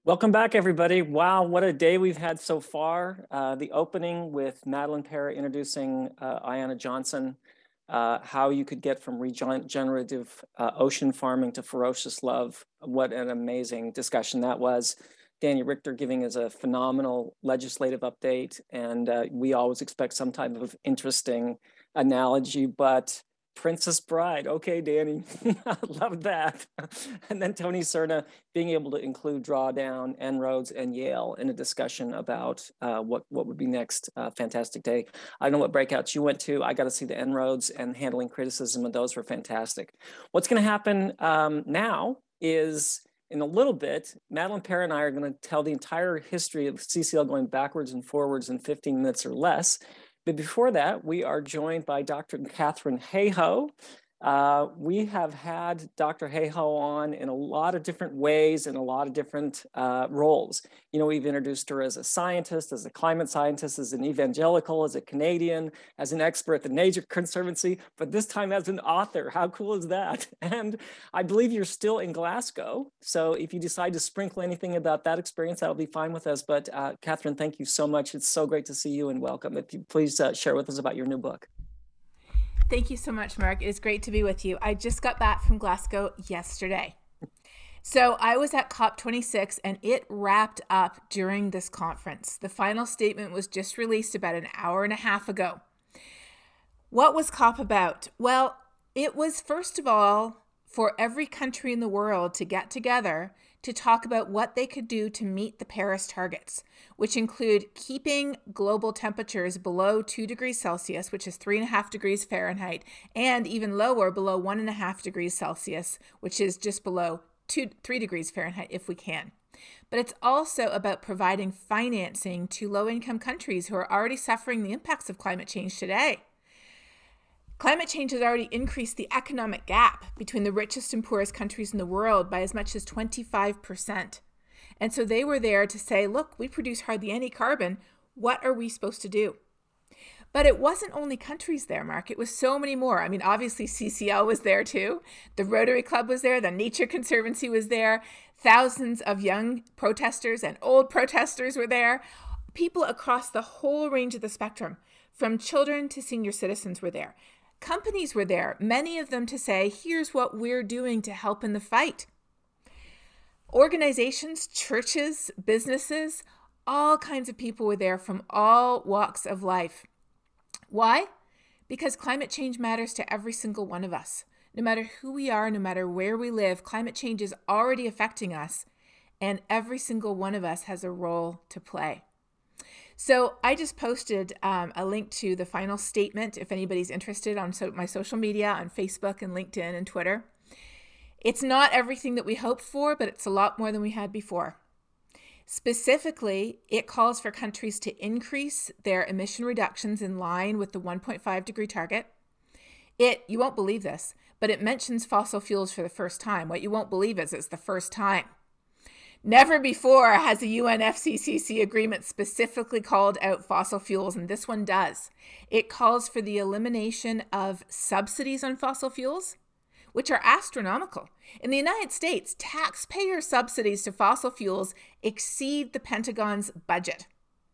Welcome back, everybody. Wow, what a day we've had so far. The opening with Madeline Perry introducing Ayanna Johnson, how you could get from regenerative ocean farming to ferocious love. What an amazing discussion that was. Danny Richter giving us a phenomenal legislative update, and we always expect some type of interesting analogy, but Princess Bride. Okay, Danny, I love that. And then Tony Serna being able to include Drawdown, En-ROADS, and Yale in a discussion about what would be next. Fantastic day. I don't know what breakouts you went to. I got to see the En-ROADS and handling criticism, and those were fantastic. What's going to happen now is, in a little bit, Madeline Perry and I are going to tell the entire history of CCL going backwards and forwards in 15 minutes or less. But before that, we are joined by Dr. Katharine Hayhoe. We have had Dr. Hayhoe on in a lot of different ways, in a lot of different roles. You know, we've introduced her as a scientist, as a climate scientist, as an evangelical, as a Canadian, as an expert at the Nature Conservancy, but this time as an author. How cool is that? And I believe you're still in Glasgow. So if you decide to sprinkle anything about that experience, that'll be fine with us. But Katharine, thank you so much. It's so great to see you and welcome. If you please share with us about your new book. Thank you so much, Mark. It's great to be with you. I just got back from Glasgow yesterday. So I was at COP26 and it wrapped up during this conference. The final statement was just released about an hour and a half ago. What was COP about? Well, it was first of all for every country in the world to get together to talk about what they could do to meet the Paris targets, which include keeping global temperatures below 2 degrees Celsius, which is 3.5 degrees Fahrenheit, and even lower, below 1.5 degrees Celsius, which is just below 3 degrees Fahrenheit if we can. But it's also about providing financing to low-income countries who are already suffering the impacts of climate change today. Climate change has already increased the economic gap between the richest and poorest countries in the world by as much as 25%. And so they were there to say, look, we produce hardly any carbon. What are we supposed to do? But it wasn't only countries there, Mark. It was so many more. I mean, obviously CCL was there too. The Rotary Club was there. The Nature Conservancy was there. Thousands of young protesters and old protesters were there. People across the whole range of the spectrum, from children to senior citizens, were there. Companies were there, many of them to say, here's what we're doing to help in the fight. Organizations, churches, businesses, all kinds of people were there from all walks of life. Why? Because climate change matters to every single one of us. No matter who we are, no matter where we live, climate change is already affecting us, and every single one of us has a role to play. So I just posted a link to the final statement if anybody's interested on my social media, on Facebook and LinkedIn and Twitter. It's not everything that we hoped for, but it's a lot more than we had before. Specifically, it calls for countries to increase their emission reductions in line with the 1.5 degree target. You won't believe this, but it mentions fossil fuels for the first time. What you won't believe is it's the first time. Never before has a UNFCCC agreement specifically called out fossil fuels, and this one does. It calls for the elimination of subsidies on fossil fuels, which are astronomical. In the United States, taxpayer subsidies to fossil fuels exceed the Pentagon's budget.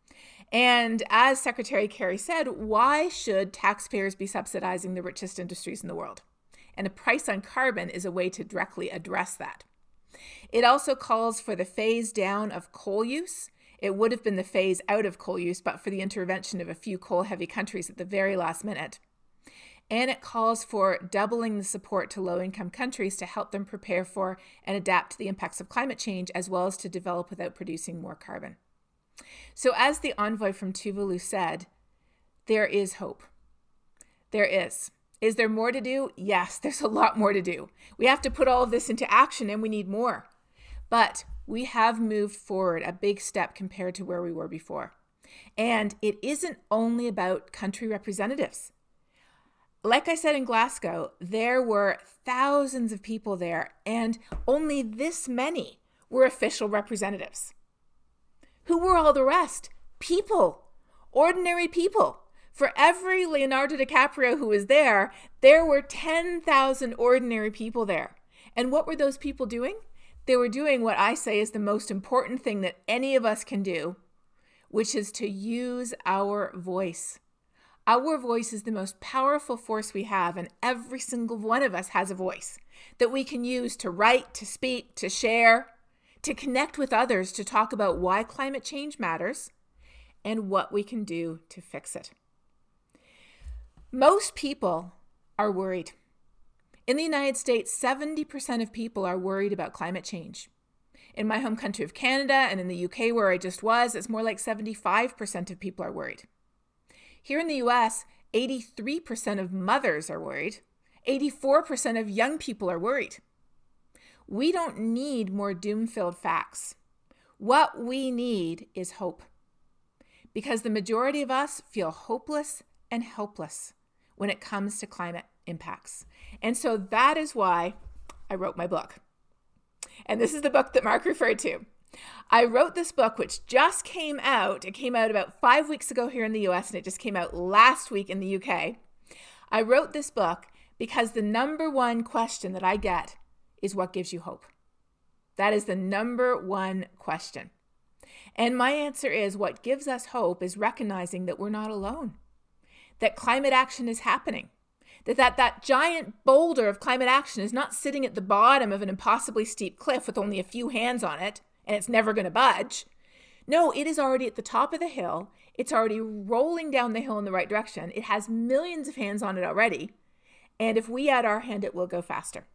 And as Secretary Kerry said, why should taxpayers be subsidizing the richest industries in the world? And a price on carbon is a way to directly address that. It also calls for the phase down of coal use. It would have been the phase out of coal use, but for the intervention of a few coal-heavy countries at the very last minute. And it calls for doubling the support to low-income countries to help them prepare for and adapt to the impacts of climate change, as well as to develop without producing more carbon. So as the envoy from Tuvalu said, there is hope. There is. Is there more to do? Yes, there's a lot more to do. We have to put all of this into action, and we need more. But we have moved forward a big step compared to where we were before. And it isn't only about country representatives. Like I said in Glasgow, there were thousands of people there, and only this many were official representatives. Who were all the rest? People, ordinary people. For every Leonardo DiCaprio who was there were 10,000 ordinary people there. And what were those people doing? They were doing what I say is the most important thing that any of us can do, which is to use our voice. Our voice is the most powerful force we have, and every single one of us has a voice that we can use to write, to speak, to share, to connect with others, to talk about why climate change matters and what we can do to fix it. Most people are worried. In the United States, 70% of people are worried about climate change. In my home country of Canada and in the UK where I just was, it's more like 75% of people are worried. Here in the US, 83% of mothers are worried. 84% of young people are worried. We don't need more doom-filled facts. What we need is hope. Because the majority of us feel hopeless and helpless when it comes to climate impacts. And so that is why I wrote my book. And this is the book that Mark referred to. I wrote this book, which just came out. It came out about 5 weeks ago here in the US, and it just came out last week in the UK. I wrote this book because the number one question that I get is, what gives you hope? That is the number one question. And my answer is, what gives us hope is recognizing that we're not alone, that climate action is happening, that giant boulder of climate action is not sitting at the bottom of an impossibly steep cliff with only a few hands on it, and it's never going to budge. No, it is already at the top of the hill. It's already rolling down the hill in the right direction. It has millions of hands on it already. And if we add our hand, it will go faster.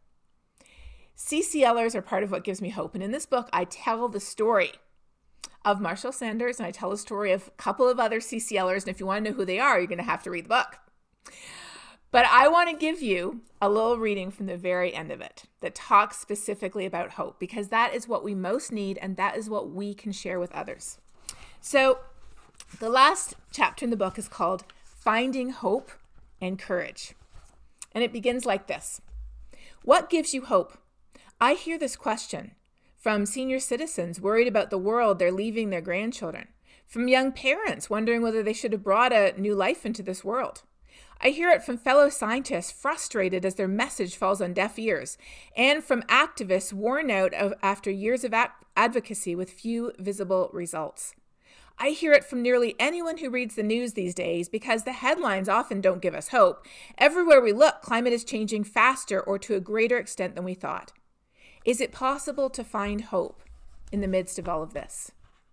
CCLers are part of what gives me hope. And in this book, I tell the story of Marshall Sanders, and I tell the story of a couple of other CCLers. And if you want to know who they are, you're going to have to read the book. But I want to give you a little reading from the very end of it that talks specifically about hope, because that is what we most need, and that is what we can share with others. So the last chapter in the book is called Finding Hope and Courage. And it begins like this. What gives you hope? I hear this question from senior citizens worried about the world they're leaving their grandchildren, from young parents wondering whether they should have brought a new life into this world. I hear it from fellow scientists frustrated as their message falls on deaf ears, and from activists worn out after years of advocacy with few visible results. I hear it from nearly anyone who reads the news these days because the headlines often don't give us hope. Everywhere we look, climate is changing faster or to a greater extent than we thought. Is it possible to find hope in the midst of all of this?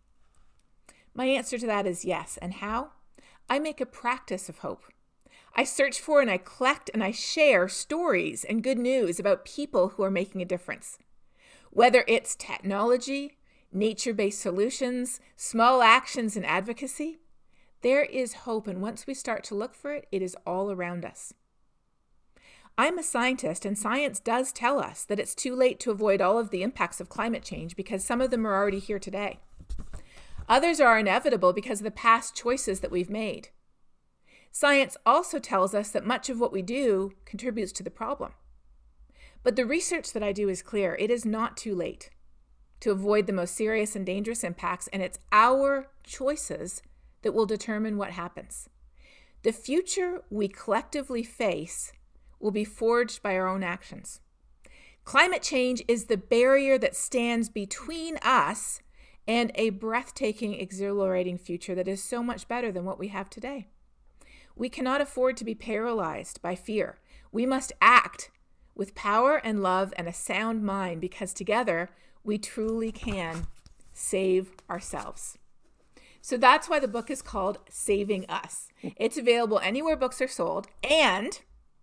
My answer to that is yes. And how? I make a practice of hope. I search for and I collect and I share stories and good news about people who are making a difference. Whether it's technology, nature-based solutions, small actions and advocacy, there is hope. And once we start to look for it, it is all around us. I'm a scientist, and science does tell us that it's too late to avoid all of the impacts of climate change because some of them are already here today. Others are inevitable because of the past choices that we've made. Science also tells us that much of what we do contributes to the problem. But the research that I do is clear. It is not too late to avoid the most serious and dangerous impacts, and it's our choices that will determine what happens. The future we collectively face will be forged by our own actions. Climate change is the barrier that stands between us and a breathtaking, exhilarating future that is so much better than what we have today. We cannot afford to be paralyzed by fear. We must act with power and love and a sound mind because together we truly can save ourselves. So that's why the book is called Saving Us. It's available anywhere books are sold, and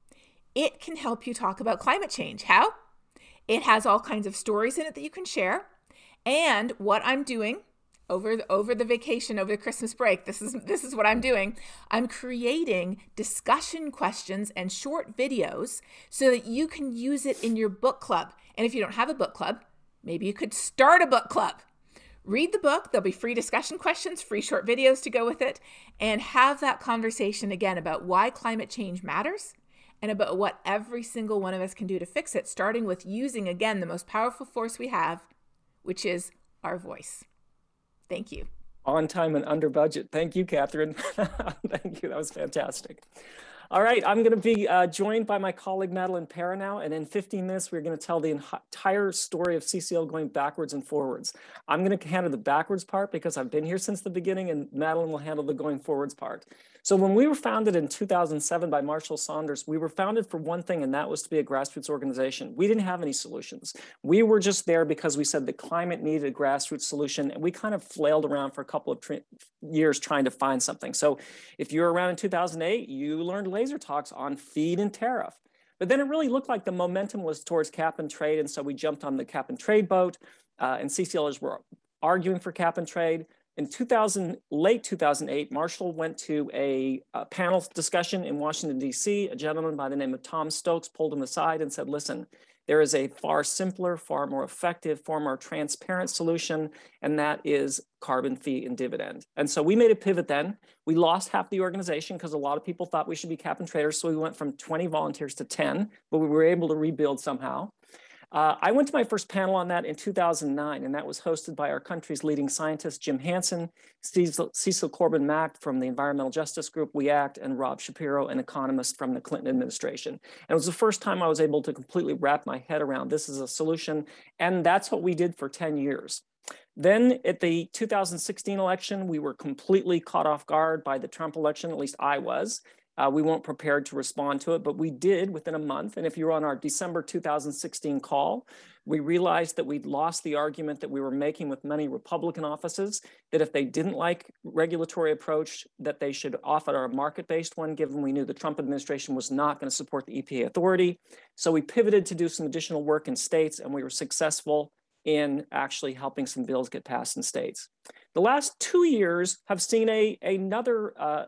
it can help you talk about climate change. How? It has all kinds of stories in it that you can share. And what I'm doing over the vacation, over the Christmas break, this is what I'm doing. I'm creating discussion questions and short videos so that you can use it in your book club. And if you don't have a book club, maybe you could start a book club. Read the book. There'll be free discussion questions, free short videos to go with it, and have that conversation again about why climate change matters and about what every single one of us can do to fix it, starting with using, again, the most powerful force we have, which is our voice. Thank you. On time and under budget. Thank you, Catherine. Thank you. That was fantastic. All right, I'm going to be joined by my colleague Madeline Para now, and in 15 minutes, we're going to tell the entire story of CCL going backwards and forwards. I'm going to handle the backwards part because I've been here since the beginning, and Madeline will handle the going forwards part. So when we were founded in 2007 by Marshall Saunders, we were founded for one thing, and that was to be a grassroots organization. We didn't have any solutions. We were just there because we said the climate needed a grassroots solution, and we kind of flailed around for a couple of years trying to find something. So if you were around in 2008, you learned laser talks on feed and tariff. But then it really looked like the momentum was towards cap and trade. And so we jumped on the cap and trade boat, and CCLers were arguing for cap and trade. In late 2008, Marshall went to a panel discussion in Washington, D.C. A gentleman by the name of Tom Stokes pulled him aside and said, listen, there is a far simpler, far more effective, far more transparent solution, and that is carbon fee and dividend. And so we made a pivot then. We lost half the organization because a lot of people thought we should be cap and traders, so we went from 20 volunteers to 10, but we were able to rebuild somehow. I went to my first panel on that in 2009, and that was hosted by our country's leading scientists, Jim Hansen, Cecil Corbin-Mack from the Environmental Justice Group, We Act, and Rob Shapiro, an economist from the Clinton administration. And it was the first time I was able to completely wrap my head around this as a solution, and that's what we did for 10 years. Then at the 2016 election, we were completely caught off guard by the Trump election, at least I was. We weren't prepared to respond to it, but we did within a month. And if you were on our December 2016 call, we realized that we'd lost the argument that we were making with many Republican offices, that if they didn't like regulatory approach, that they should offer a market-based one, given we knew the Trump administration was not going to support the EPA authority. So we pivoted to do some additional work in states, and we were successful in actually helping some bills get passed in states. The last 2 years have seen another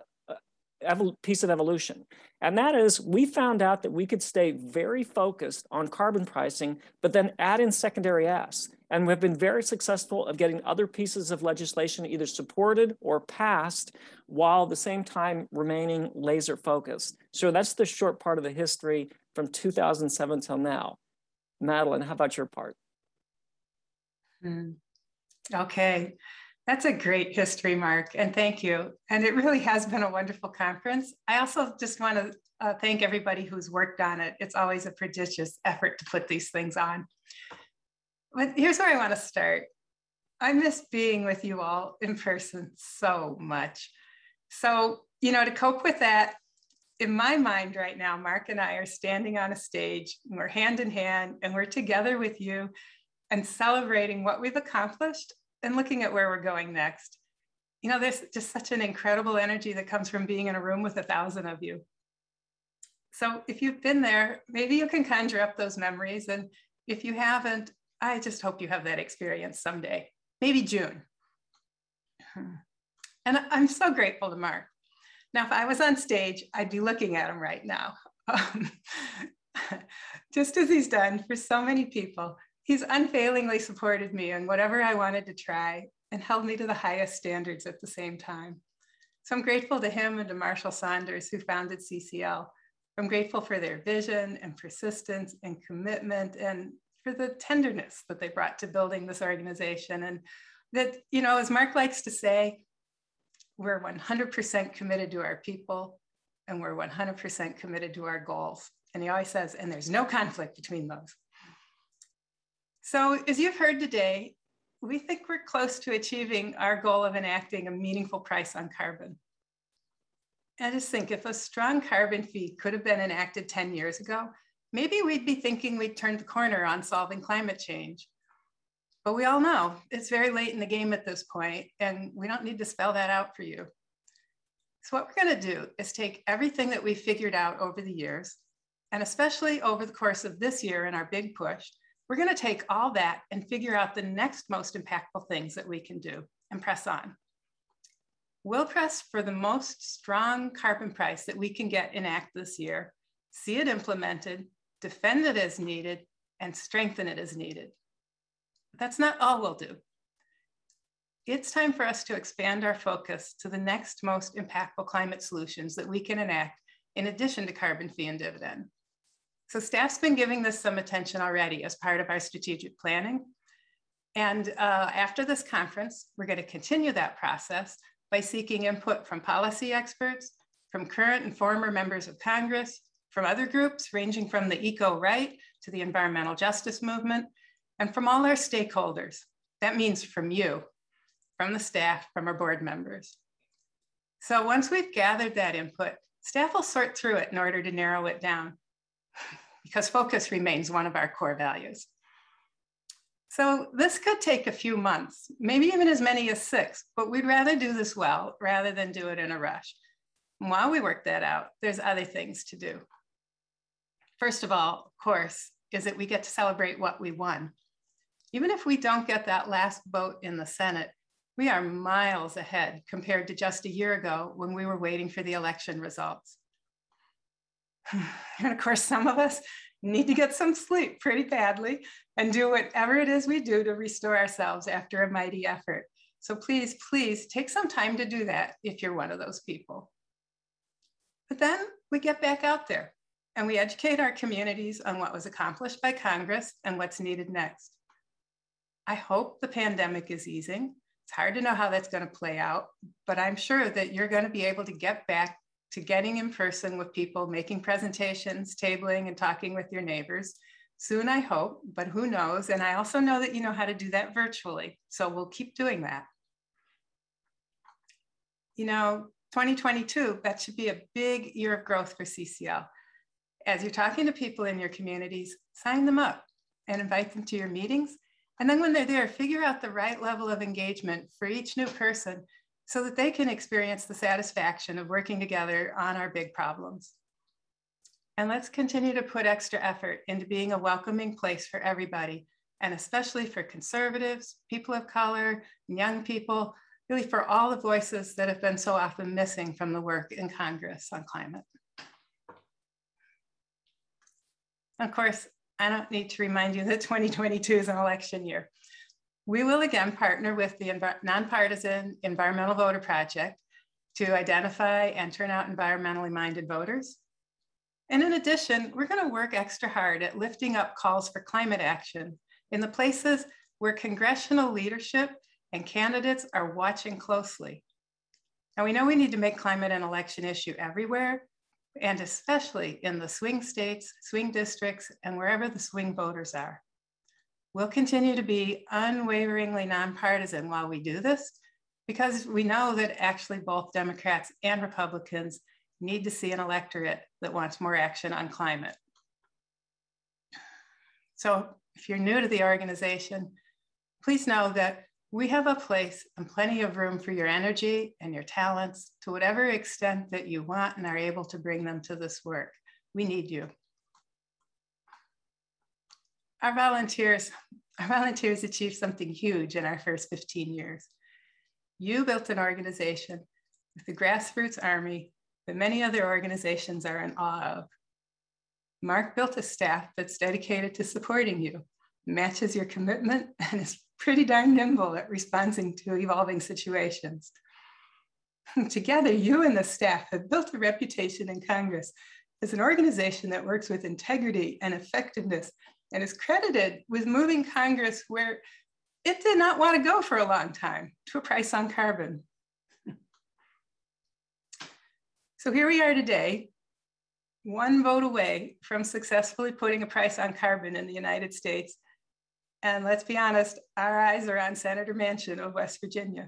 piece of evolution. And that is, we found out that we could stay very focused on carbon pricing, but then add in secondary asks. And we've been very successful of getting other pieces of legislation either supported or passed, while at the same time remaining laser focused. So that's the short part of the history from 2007 till now. Madeline, how about your part? Okay. That's a great history, Mark, and thank you. And it really has been a wonderful conference. I also just want to thank everybody who's worked on it. It's always a prodigious effort to put these things on. But here's where I want to start. I miss being with you all in person so much. So, to cope with that, in my mind right now, Mark and I are standing on a stage, and we're hand in hand, and we're together with you and celebrating what we've accomplished and looking at where we're going next. There's just such an incredible energy that comes from being in a room with 1,000 of you. So if you've been there, maybe you can conjure up those memories. And if you haven't, I just hope you have that experience someday, maybe June. And I'm so grateful to Mark. Now, if I was on stage, I'd be looking at him right now. Just as he's done for so many people. He's unfailingly supported me in whatever I wanted to try and held me to the highest standards at the same time. So I'm grateful to him and to Marshall Saunders, who founded CCL. I'm grateful for their vision and persistence and commitment, and for the tenderness that they brought to building this organization. And that, as Mark likes to say, we're 100% committed to our people, and we're 100% committed to our goals. And he always says, and there's no conflict between those. So as you've heard today, we think we're close to achieving our goal of enacting a meaningful price on carbon. I just think if a strong carbon fee could have been enacted 10 years ago, maybe we'd be thinking we'd turned the corner on solving climate change. But we all know it's very late in the game at this point, and we don't need to spell that out for you. So what we're going to do is take everything that we've figured out over the years, and especially over the course of this year in our big push, we're going to take all that and figure out the next most impactful things that we can do and press on. We'll press for the most strong carbon price that we can get enacted this year, see it implemented, defend it as needed, and strengthen it as needed. But that's not all we'll do. It's time for us to expand our focus to the next most impactful climate solutions that we can enact in addition to carbon fee and dividend. So staff's been giving this some attention already as part of our strategic planning. And after this conference, we're going to continue that process by seeking input from policy experts, from current and former members of Congress, from other groups ranging from the eco-right to the environmental justice movement, and from all our stakeholders. That means from you, from the staff, from our board members. So once we've gathered that input, staff will sort through it in order to narrow it down, because focus remains one of our core values. So this could take a few months, maybe even as many as 6, but we'd rather do this well rather than do it in a rush. And while we work that out, there's other things to do. First of all, of course, is that we get to celebrate what we won. Even if we don't get that last vote in the Senate, we are miles ahead compared to just a year ago when we were waiting for the election results. And of course, some of us need to get some sleep pretty badly and do whatever it is we do to restore ourselves after a mighty effort. So please, please take some time to do that if you're one of those people. But then we get back out there and we educate our communities on what was accomplished by Congress and what's needed next. I hope the pandemic is easing. It's hard to know how that's going to play out, but I'm sure that you're going to be able to get back to getting in person with people, making presentations, tabling, and talking with your neighbors. Soon, I hope, but who knows? And I also know that you know how to do that virtually, so we'll keep doing that. You know, 2022, that should be a big year of growth for CCL. As you're talking to people in your communities, sign them up and invite them to your meetings. And then when they're there, figure out the right level of engagement for each new person so that they can experience the satisfaction of working together on our big problems. And let's continue to put extra effort into being a welcoming place for everybody, and especially for conservatives, people of color, young people, really for all the voices that have been so often missing from the work in Congress on climate. Of course, I don't need to remind you that 2022 is an election year. We will again partner with the Nonpartisan Environmental Voter Project to identify and turn out environmentally minded voters. And in addition, we're going to work extra hard at lifting up calls for climate action in the places where congressional leadership and candidates are watching closely. Now, we know we need to make climate an election issue everywhere, and especially in the swing states, swing districts, and wherever the swing voters are. We'll continue to be unwaveringly nonpartisan while we do this, because we know that actually both Democrats and Republicans need to see an electorate that wants more action on climate. So if you're new to the organization, please know that we have a place and plenty of room for your energy and your talents to whatever extent that you want and are able to bring them to this work. We need you. Our volunteers achieved something huge in our first 15 years. You built an organization with the grassroots army that many other organizations are in awe of. Mark built a staff that's dedicated to supporting you, matches your commitment, and is pretty darn nimble at responding to evolving situations. Together, you and the staff have built a reputation in Congress as an organization that works with integrity and effectiveness and is credited with moving Congress where it did not want to go for a long time, to a price on carbon. So here we are today, one vote away from successfully putting a price on carbon in the United States. And let's be honest, our eyes are on Senator Manchin of West Virginia.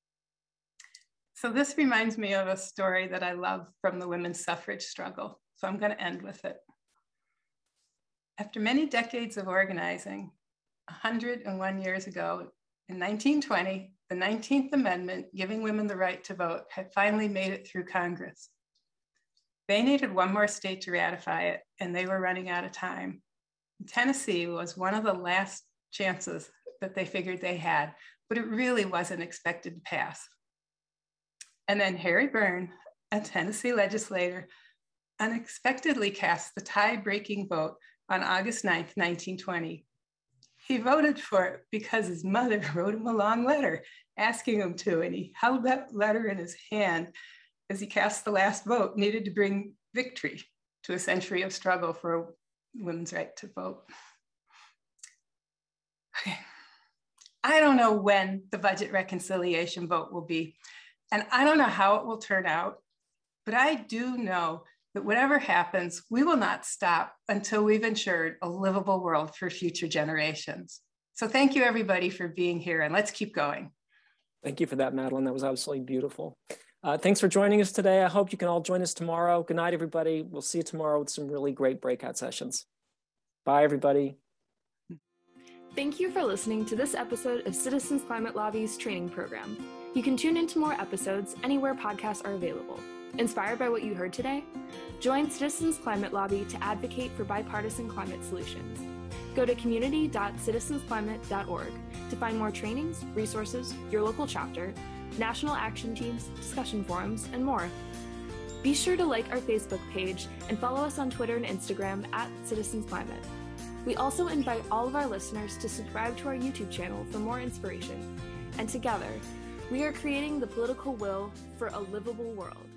So this reminds me of a story that I love from the women's suffrage struggle. So I'm going to end with it. After many decades of organizing, 101 years ago, in 1920, the 19th Amendment giving women the right to vote had finally made it through Congress. They needed one more state to ratify it, and they were running out of time. Tennessee was one of the last chances that they figured they had, but it really wasn't expected to pass. And then Harry Byrne, a Tennessee legislator, unexpectedly cast the tie-breaking vote on August 9th, 1920. He voted for it because his mother wrote him a long letter asking him to, and he held that letter in his hand as he cast the last vote needed to bring victory to a century of struggle for women's right to vote. Okay. I don't know when the budget reconciliation vote will be, and I don't know how it will turn out, But I do know that whatever happens, we will not stop until we've ensured a livable world for future generations. So thank you, everybody, for being here, and let's keep going. Thank you for that, Madeline. That was absolutely beautiful. Thanks for joining us today. I hope you can all join us tomorrow. Good night, everybody. We'll see you tomorrow with some really great breakout sessions. Bye, everybody. Thank you for listening to this episode of Citizens Climate Lobby's training program. You can tune into more episodes anywhere podcasts are available. Inspired by what you heard today? Join Citizens Climate Lobby to advocate for bipartisan climate solutions. Go to community.citizensclimate.org to find more trainings, resources, your local chapter, national action teams, discussion forums, and more. Be sure to like our Facebook page and follow us on Twitter and Instagram @CitizensClimate. We also invite all of our listeners to subscribe to our YouTube channel for more inspiration. And together, we are creating the political will for a livable world.